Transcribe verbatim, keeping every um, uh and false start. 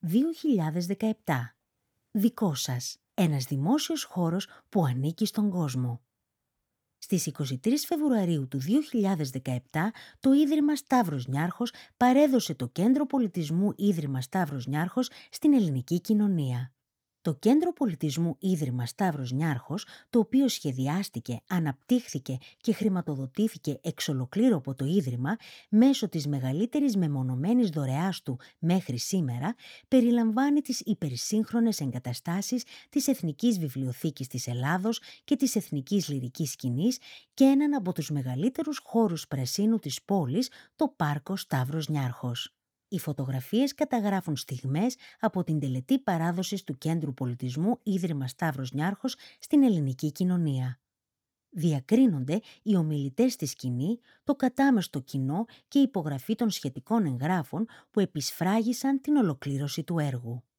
δύο χιλιάδες δεκαεπτά. Δικό σας. Ένας δημόσιος χώρος που ανήκει στον κόσμο. Στις είκοσι τρεις Φεβρουαρίου του δύο χιλιάδες δεκαεπτά, το Ίδρυμα Σταύρος Νιάρχος παρέδωσε το Κέντρο Πολιτισμού Ίδρυμα Σταύρος Νιάρχος στην ελληνική κοινωνία. Το Κέντρο Πολιτισμού Ίδρυμα Σταύρος Νιάρχος, το οποίο σχεδιάστηκε, αναπτύχθηκε και χρηματοδοτήθηκε εξ ολοκλήρου από το Ίδρυμα μέσω της μεγαλύτερης μεμονωμένης δωρεάς του μέχρι σήμερα, περιλαμβάνει τις υπερσύγχρονες εγκαταστάσεις της Εθνικής Βιβλιοθήκης της Ελλάδος και της Εθνικής Λυρικής Σκηνής και έναν από τους μεγαλύτερους χώρους πρασίνου της πόλης, το Πάρκο Σταύρος Νιάρχος. Οι φωτογραφίες καταγράφουν στιγμές από την τελετή παράδοσης του Κέντρου Πολιτισμού Ίδρυμα Σταύρος Νιάρχος στην ελληνική κοινωνία. Διακρίνονται οι ομιλητές στη σκηνή, το κατάμεστο κοινό και η υπογραφή των σχετικών εγγράφων που επισφράγισαν την ολοκλήρωση του έργου.